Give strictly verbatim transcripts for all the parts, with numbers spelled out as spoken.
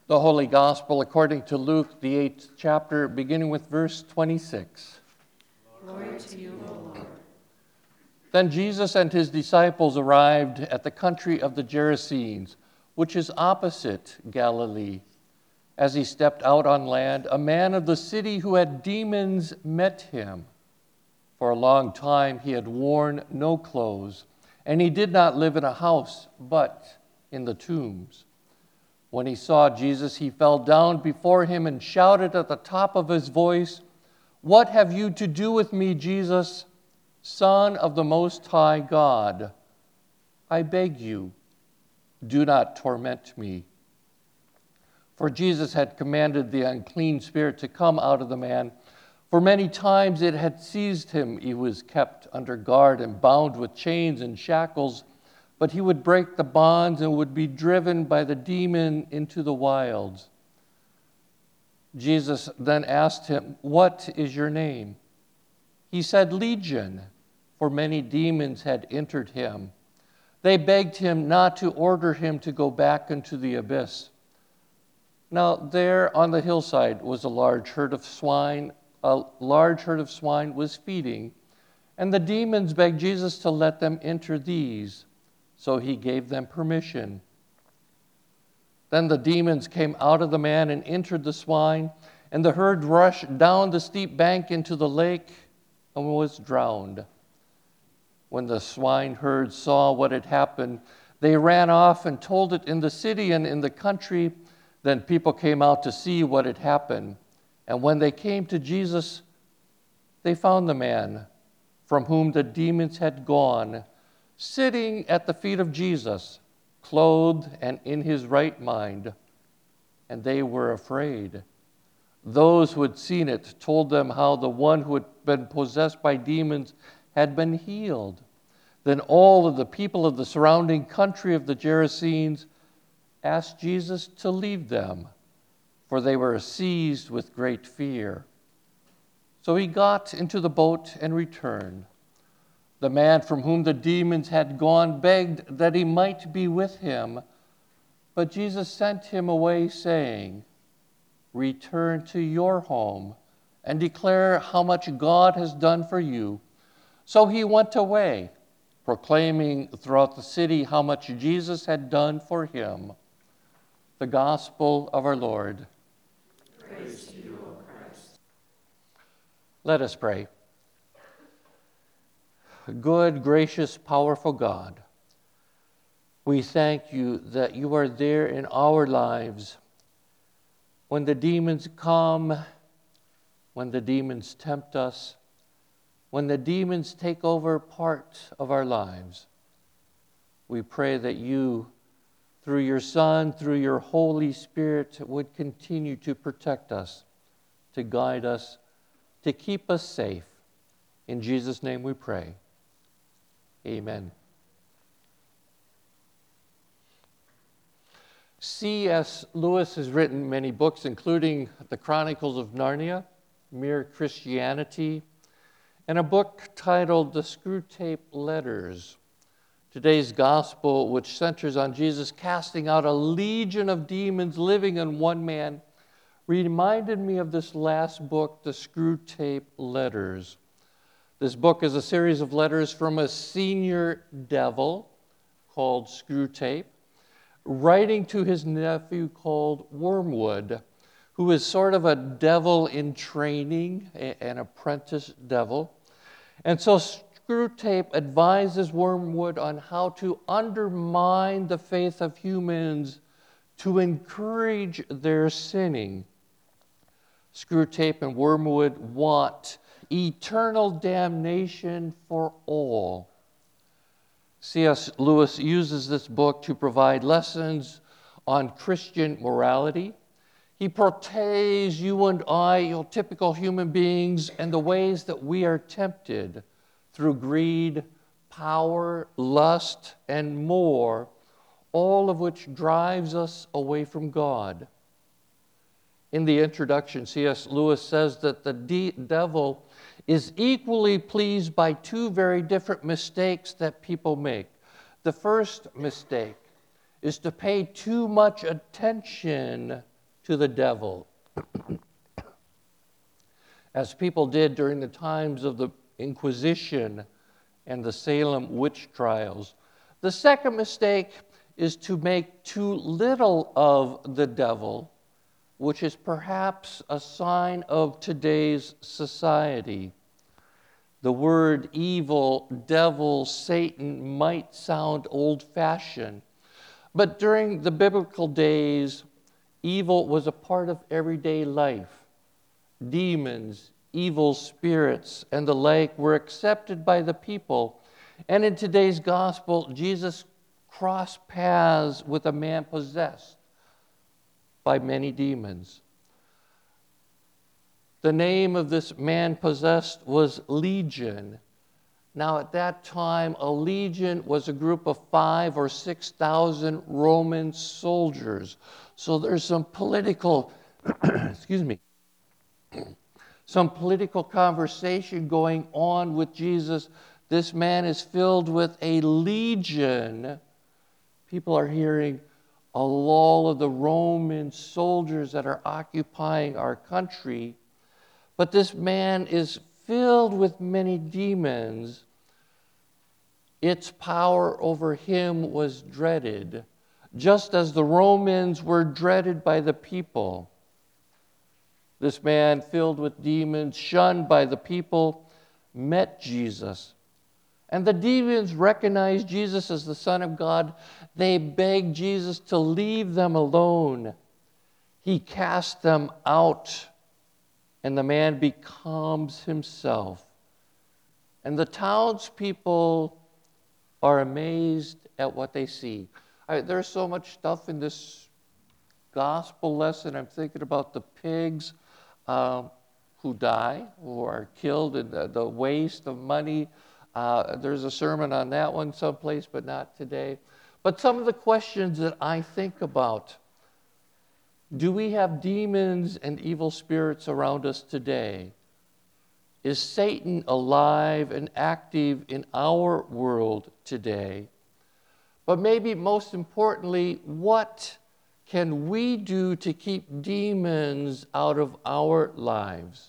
The Holy Gospel according to Luke, the eighth chapter, beginning with verse twenty-six. Glory to you, O Lord. Then Jesus and his disciples arrived at the country of the Gerasenes, which is opposite Galilee. As he stepped out on land, a man of the city who had demons met him. For a long time he had worn no clothes, and he did not live in a house, but in the tombs. When he saw Jesus, he fell down before him and shouted at the top of his voice, "What have you to do with me, Jesus, Son of the Most High God? I beg you, do not torment me." For Jesus had commanded the unclean spirit to come out of the man. For many times it had seized him. He was kept under guard and bound with chains and shackles, but he would break the bonds and would be driven by the demon into the wilds. Jesus then asked him, "What is your name?" He said, "Legion," for many demons had entered him. They begged him not to order him to go back into the abyss. Now there on the hillside was a large herd of swine. A large herd of swine was feeding, and the demons begged Jesus to let them enter these. So he gave them permission. Then the demons came out of the man and entered the swine, and the herd rushed down the steep bank into the lake and was drowned. When the swineherd saw what had happened, they ran off and told it in the city and in the country. Then people came out to see what had happened. And when they came to Jesus, they found the man from whom the demons had gone, sitting at the feet of Jesus, clothed and in his right mind, and they were afraid. Those who had seen it told them how the one who had been possessed by demons had been healed. Then all of the people of the surrounding country of the Gerasenes asked Jesus to leave them, for they were seized with great fear. So he got into the boat and returned. The man from whom the demons had gone begged that he might be with him, but Jesus sent him away, saying, "Return to your home and declare how much God has done for you." So he went away, proclaiming throughout the city how much Jesus had done for him. The Gospel of our Lord. Praise to you, O Christ. Let us pray. Good, gracious, powerful God, we thank you that you are there in our lives when the demons come, when the demons tempt us, when the demons take over part of our lives. We pray that you, through your Son, through your Holy Spirit, would continue to protect us, to guide us, to keep us safe. In Jesus' name we pray. Amen. C S Lewis has written many books, including The Chronicles of Narnia, Mere Christianity, and a book titled The Screwtape Letters. Today's gospel, which centers on Jesus casting out a legion of demons living in one man, reminded me of this last book, The Screwtape Letters. This book is a series of letters from a senior devil called Screwtape, writing to his nephew called Wormwood, who is sort of a devil in training, an apprentice devil. And so Screwtape advises Wormwood on how to undermine the faith of humans to encourage their sinning. Screwtape and Wormwood want eternal damnation for all. C S Lewis uses this book to provide lessons on Christian morality. He portrays you and I, your typical human beings, and the ways that we are tempted through greed, power, lust, and more, all of which drives us away from God. In the introduction, C S Lewis says that the de- devil is equally pleased by two very different mistakes that people make. The first mistake is to pay too much attention to the devil, as people did during the times of the Inquisition and the Salem witch trials. The second mistake is to make too little of the devil, which is perhaps a sign of today's society. The word evil, devil, Satan might sound old-fashioned, but during the biblical days, evil was a part of everyday life. Demons, evil spirits, and the like were accepted by the people. And in today's gospel, Jesus crossed paths with a man possessed by many demons. The name of this man possessed was Legion. Now, at that time, a legion was a group of five or six thousand Roman soldiers. So there's some political, excuse me, some political conversation going on with Jesus. This man is filled with a legion. People are hearing a lull of the Roman soldiers that are occupying our country. But this man is filled with many demons. Its power over him was dreaded, just as the Romans were dreaded by the people. This man, filled with demons, shunned by the people, met Jesus. And the demons recognized Jesus as the Son of God. They begged Jesus to leave them alone. He cast them out, and the man becomes himself. And the townspeople are amazed at what they see. I, there's so much stuff in this gospel lesson. I'm thinking about the pigs uh, who die, who are killed, and the, the waste of money. Uh, there's a sermon on that one someplace, but not today. But some of the questions that I think about: do we have demons and evil spirits around us today? Is Satan alive and active in our world today? But maybe most importantly, what can we do to keep demons out of our lives?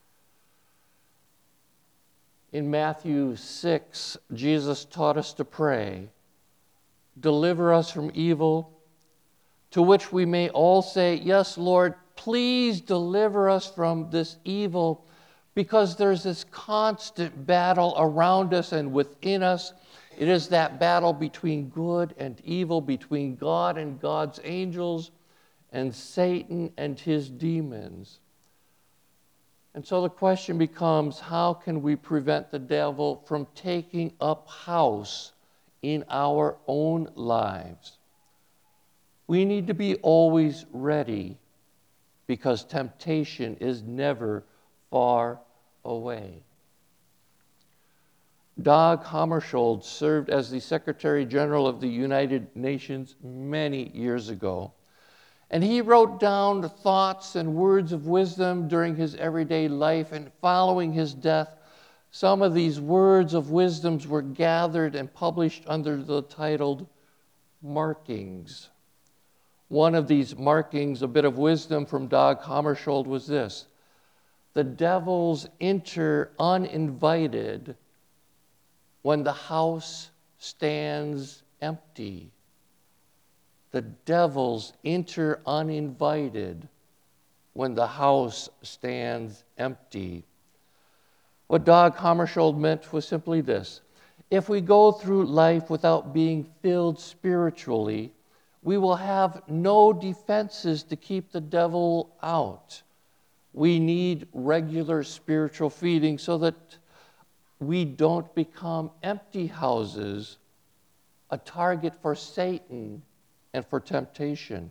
In Matthew six, Jesus taught us to pray, "Deliver us from evil," to which we may all say, "Yes, Lord, please deliver us from this evil," because there's this constant battle around us and within us. It is that battle between good and evil, between God and God's angels, and Satan and his demons. And so the question becomes, how can we prevent the devil from taking up house in our own lives? We need to be always ready, because temptation is never far away. Dag Hammarskjöld served as the Secretary General of the United Nations many years ago. And he wrote down the thoughts and words of wisdom during his everyday life, and following his death, some of these words of wisdoms were gathered and published under the title Markings. One of these markings, a bit of wisdom from Dag Hammarskjöld, was this: the devils enter uninvited when the house stands empty. The devils enter uninvited when the house stands empty. What Dag Hammarskjöld meant was simply this: if we go through life without being filled spiritually, we will have no defenses to keep the devil out. We need regular spiritual feeding so that we don't become empty houses, a target for Satan and for temptation.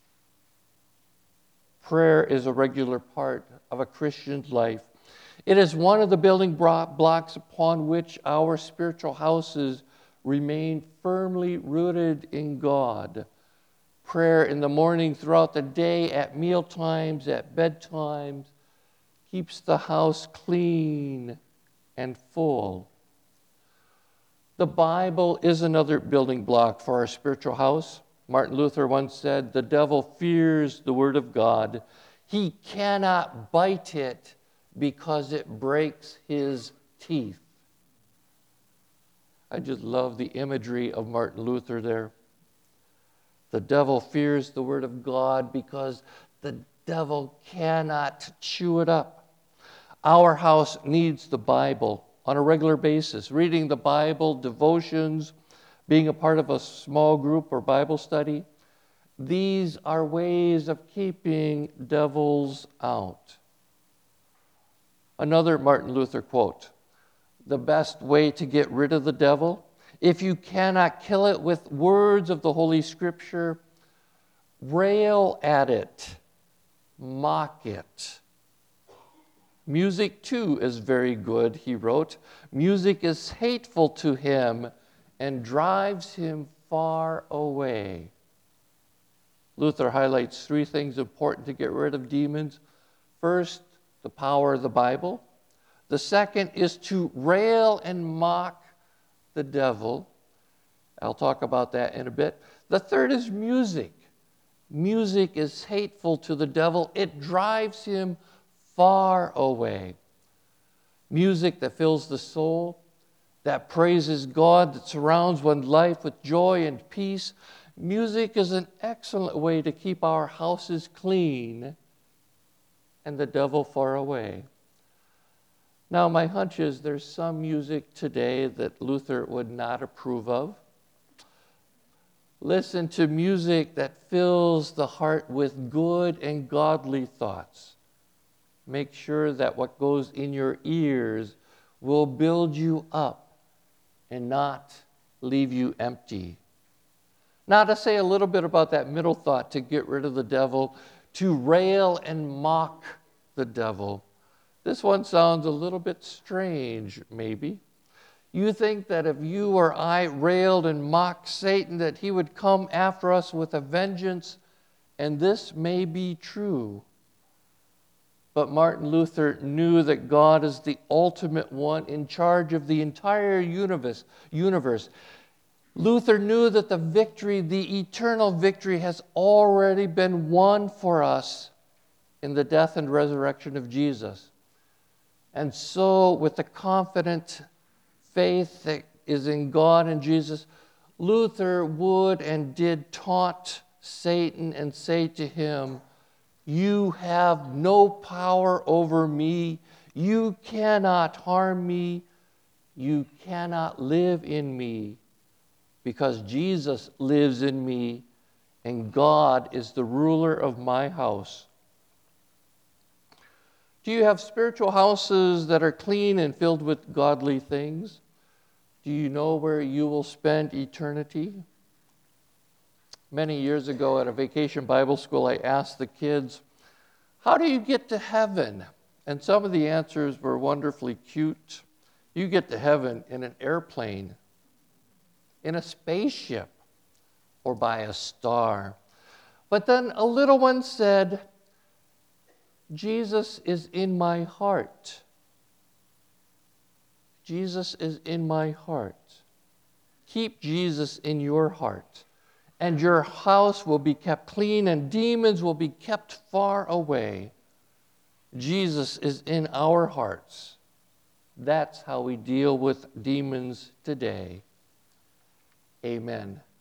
Prayer is a regular part of a Christian's life. It is one of the building blocks upon which our spiritual houses remain firmly rooted in God. Prayer in the morning, throughout the day, at meal times, at bedtimes, keeps the house clean and full. The Bible is another building block for our spiritual house. Martin Luther once said, "The devil fears the word of God. He cannot bite it because it breaks his teeth." I just love the imagery of Martin Luther there. The devil fears the word of God because the devil cannot chew it up. Our house needs the Bible on a regular basis. Reading the Bible, devotions, being a part of a small group or Bible study. These are ways of keeping devils out. Another Martin Luther quote, "The best way to get rid of the devil, if you cannot kill it with words of the Holy Scripture, rail at it, mock it." Music, too, is very good, he wrote. "Music is hateful to him and drives him far away." Luther highlights three things important to get rid of demons. First, the power of the Bible. The second is to rail and mock the devil. I'll talk about that in a bit. The third is music. Music is hateful to the devil. It drives him far away. Music that fills the soul, that praises God, that surrounds one's life with joy and peace. Music is an excellent way to keep our houses clean and the devil far away. Now, my hunch is there's some music today that Luther would not approve of. Listen to music that fills the heart with good and godly thoughts. Make sure that what goes in your ears will build you up and not leave you empty. Now, to say a little bit about that middle thought, to get rid of the devil, to rail and mock the devil. This one sounds a little bit strange, maybe. You think that if you or I railed and mocked Satan, that he would come after us with a vengeance, and this may be true. But Martin Luther knew that God is the ultimate one in charge of the entire universe. universe. Luther knew that the victory, the eternal victory, has already been won for us in the death and resurrection of Jesus. And so, with the confident faith that is in God and Jesus, Luther would and did taunt Satan and say to him, "You have no power over me. You cannot harm me. You cannot live in me, because Jesus lives in me, and God is the ruler of my house." Do you have spiritual houses that are clean and filled with godly things? Do you know where you will spend eternity? Many years ago at a vacation Bible school, I asked the kids, "How do you get to heaven?" And some of the answers were wonderfully cute. You get to heaven in an airplane, in a spaceship, or by a star. But then a little one said, "Jesus is in my heart. Jesus is in my heart." Keep Jesus in your heart, and your house will be kept clean, and demons will be kept far away. Jesus is in our hearts. That's how we deal with demons today. Amen.